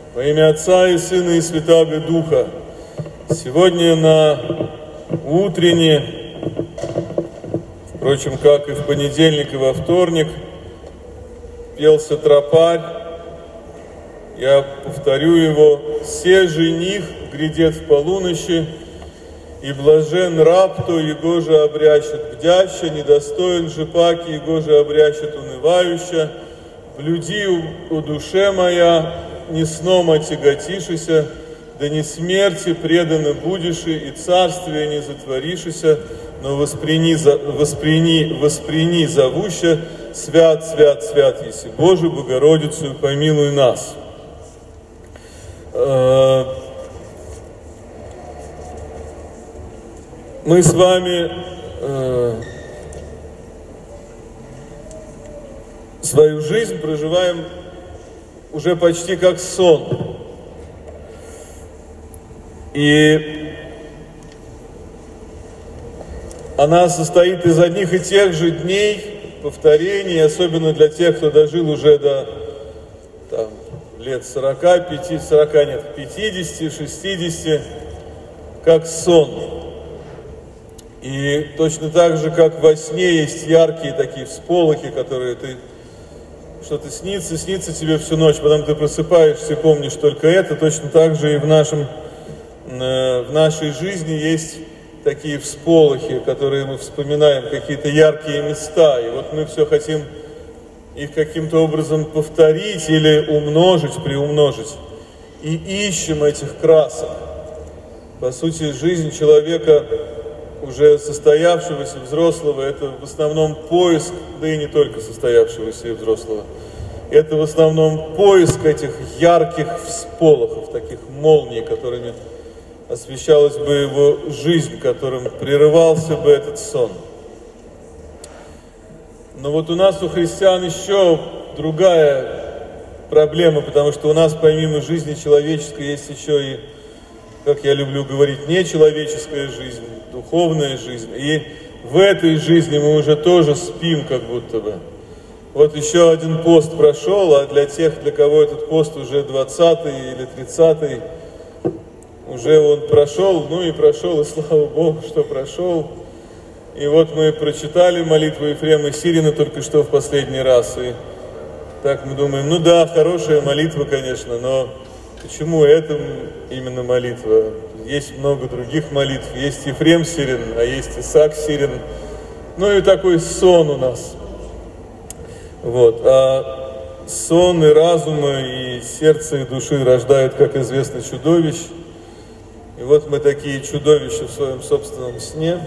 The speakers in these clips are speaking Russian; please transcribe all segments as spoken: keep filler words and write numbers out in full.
Во имя Отца и Сына и Святаго Духа. Сегодня на утренне, впрочем, как и в понедельник и во вторник, пелся тропарь. Я повторю его: «Се жених грядет в полуночи, и блажен раб, то его же обрящет бдяща, недостоин же паки, его же обрящет унывающа. Блюди, о душе моя, не сном отяготишися, да не смерти преданы будешь, и царствие не затворишися, но восприни, восприни, восприни зовуща, свят, свят, свят, еси Боже, Богородицу, помилуй нас». Мы с вами э, свою жизнь проживаем уже почти как сон. И она состоит из одних и тех же дней, повторений, особенно для тех, кто дожил уже до там, лет сорока пяти, сорока нет, пятидесяти, шестидесяти, как сон. И точно так же, как во сне есть яркие такие всполохи, которые ты, что-то снится, снится тебе всю ночь, потом ты просыпаешься и помнишь только это, точно так же и в, нашем, в нашей жизни есть такие всполохи, которые мы вспоминаем, какие-то яркие места, и вот мы все хотим их каким-то образом повторить или умножить, приумножить, и ищем этих красок. По сути, жизнь человека, уже состоявшегося взрослого, это в основном поиск, да и не только состоявшегося и взрослого, это в основном поиск этих ярких всполохов, таких молний, которыми освещалась бы его жизнь, которым прерывался бы этот сон. Но вот у нас, у христиан, еще другая проблема, потому что у нас помимо жизни человеческой есть еще и, как я люблю говорить, нечеловеческая жизнь, духовная жизнь. И в этой жизни мы уже тоже спим, как будто бы. Вот еще один пост прошел, а для тех, для кого этот пост уже двадцатый или тридцатый, уже он прошел, ну и прошел, и слава Богу, что прошел. И вот мы прочитали молитву Ефрема Сирина только что в последний раз. И так мы думаем, ну да, хорошая молитва, конечно, но почему это именно молитва? Есть много других молитв. Есть Ефрем Сирин, а есть Исаак Сирин. Ну и такой сон у нас. Вот. А сон и разума, и сердца, и души рождают, как известно, чудовищ. И вот мы такие чудовища в своем собственном сне.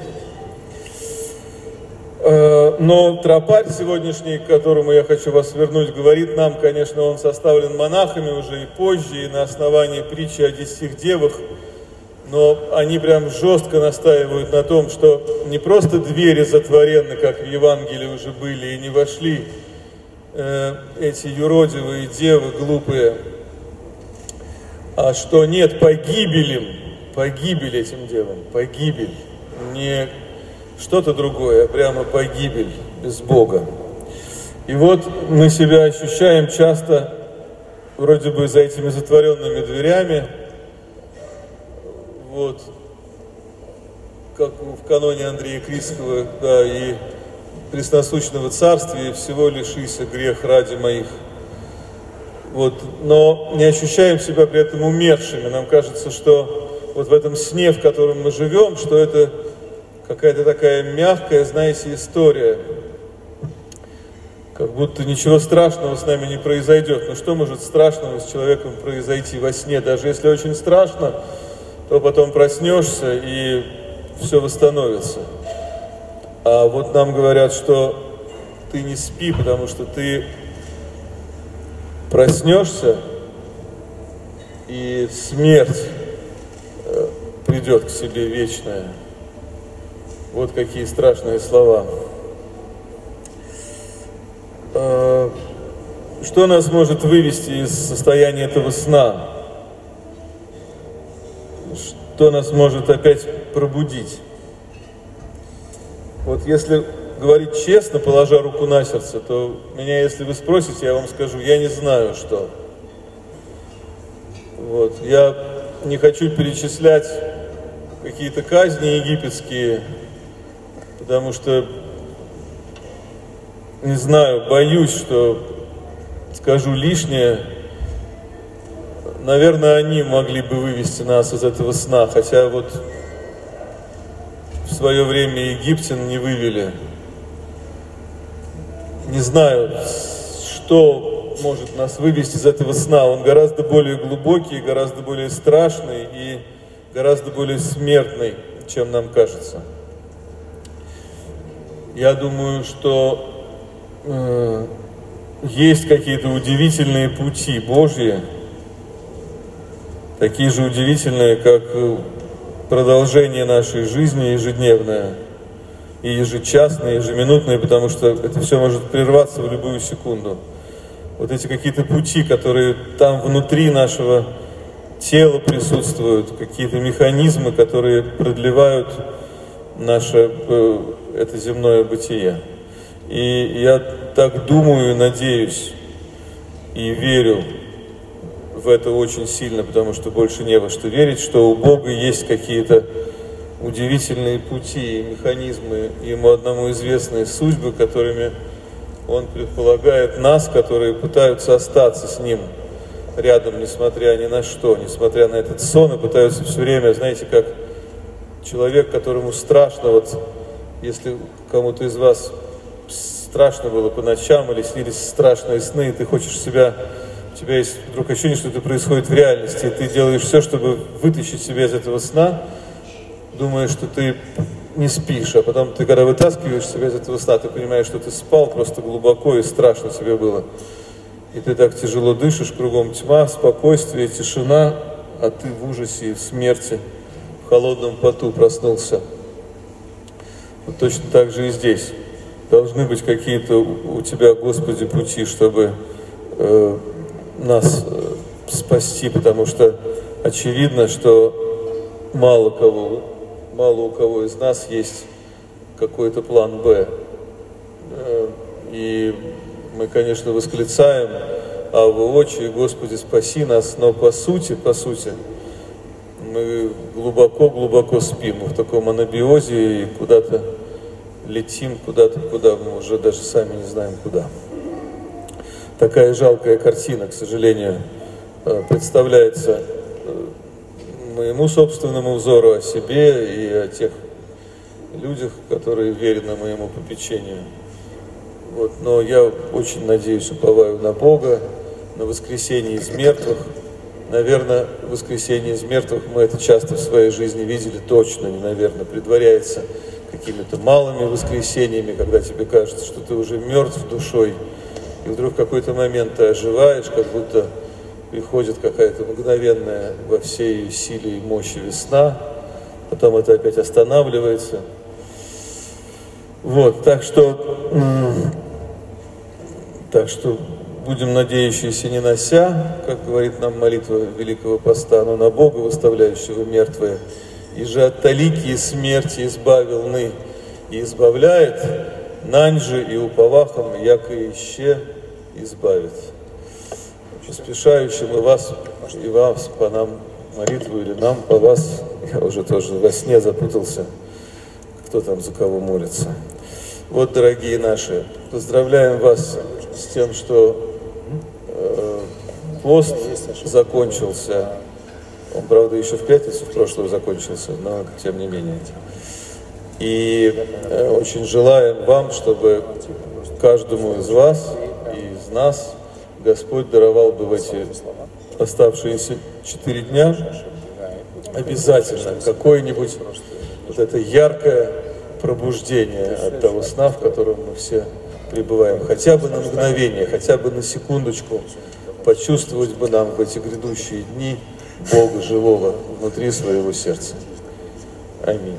Но тропарь сегодняшний, к которому я хочу вас вернуть, говорит нам, конечно, он составлен монахами уже и позже, и на основании притчи о десяти девах, но они прям жестко настаивают на том, что не просто двери затворены, как в Евангелии уже были, и не вошли э, эти юродивые девы глупые, а что нет, погибель, погибель этим девам, погибель, не что-то другое, а прямо погибель без Бога. И вот мы себя ощущаем часто вроде бы за этими затворенными дверями, вот, как в каноне Андрея Критского, да, и пресносущного царствия, всего лишися грех ради моих. Вот, но не ощущаем себя при этом умершими. Нам кажется, что вот в этом сне, в котором мы живем, что это какая-то такая мягкая, знаете, история. Как будто ничего страшного с нами не произойдет. Но что может страшного с человеком произойти во сне? Даже если очень страшно, то потом проснешься и все восстановится. А вот нам говорят, что ты не спи, потому что ты проснешься, и смерть придет к себе вечная. Вот какие страшные слова. Что нас может вывести из состояния этого сна? Что нас может опять пробудить? Вот если говорить честно, положа руку на сердце, то меня, если вы спросите, я вам скажу, я не знаю, что. Вот. Я не хочу перечислять какие-то казни египетские, потому что, не знаю, боюсь, что скажу лишнее. Наверное, они могли бы вывести нас из этого сна, хотя вот в свое время египтян не вывели. Не знаю, что может нас вывести из этого сна. Он гораздо более глубокий, гораздо более страшный и гораздо более смертный, чем нам кажется. Я думаю, что э, есть какие-то удивительные пути Божьи, такие же удивительные, как продолжение нашей жизни ежедневное, и ежечасное, и ежеминутное, потому что это все может прерваться в любую секунду. Вот эти какие-то пути, которые там внутри нашего тела присутствуют, какие-то механизмы, которые продлевают наше это земное бытие. И я так думаю, надеюсь и верю в это очень сильно, потому что больше не во что верить, что у Бога есть какие-то удивительные пути и механизмы, ему одному известные судьбы, которыми он предполагает нас, которые пытаются остаться с ним рядом, несмотря ни на что, несмотря на этот сон, и пытаются все время, знаете, как человек, которому страшно, вот если кому-то из вас страшно было по ночам или снились страшные сны, и ты хочешь себя, у тебя есть вдруг ощущение, что это происходит в реальности, и ты делаешь все, чтобы вытащить себя из этого сна, думаешь, что ты не спишь, а потом ты, когда вытаскиваешь себя из этого сна, ты понимаешь, что ты спал просто глубоко и страшно тебе было. И ты так тяжело дышишь, кругом тьма, спокойствие, тишина, а ты в ужасе и в смерти, в холодном поту проснулся. Вот точно так же и здесь. Должны быть какие-то у Тебя, Господи, пути, чтобы э, нас э, спасти, потому что очевидно, что мало кого, мало у кого из нас есть какой-то план «Б». Э, и мы, конечно, восклицаем «Авва Отче, Господи, спаси нас», но по сути, по сути, мы глубоко-глубоко спим, мы в таком анабиозе и куда-то летим, куда-то, куда мы уже даже сами не знаем куда. Такая жалкая картина, к сожалению, представляется моему собственному взору о себе и о тех людях, которые верены моему попечению. Вот. Но я очень надеюсь, уповаю на Бога, на воскресение из мертвых. Наверное, воскресение из мертвых мы это часто в своей жизни видели, точно, не наверное, предваряется какими-то малыми воскресениями, когда тебе кажется, что ты уже мертв душой, и вдруг в какой-то момент ты оживаешь, как будто приходит какая-то мгновенная во всей ее силе и мощи весна, потом это опять останавливается. Вот, так что, так что будем надеющиеся не на ся, как говорит нам молитва Великого Поста, но на Бога, выставляющего мертвые. И же от талики смерти избавил ны, и избавляет, нань же и уповахом, яко ище избавит. Спешающим и вас, и вас по нам молитву, или нам по вас, я уже тоже во сне запутался, кто там за кого молится. Вот, дорогие наши, поздравляем вас с тем, что э, пост закончился. Он, правда, еще в пятницу в прошлую закончился, но тем не менее. И э, очень желаем вам, чтобы каждому из вас и из нас Господь даровал бы в эти оставшиеся четыре дня обязательно какое-нибудь вот это яркое пробуждение от того сна, в котором мы все пребываем. Хотя бы на мгновение, хотя бы на секундочку почувствовать бы нам в эти грядущие дни Бога живого внутри своего сердца. Аминь.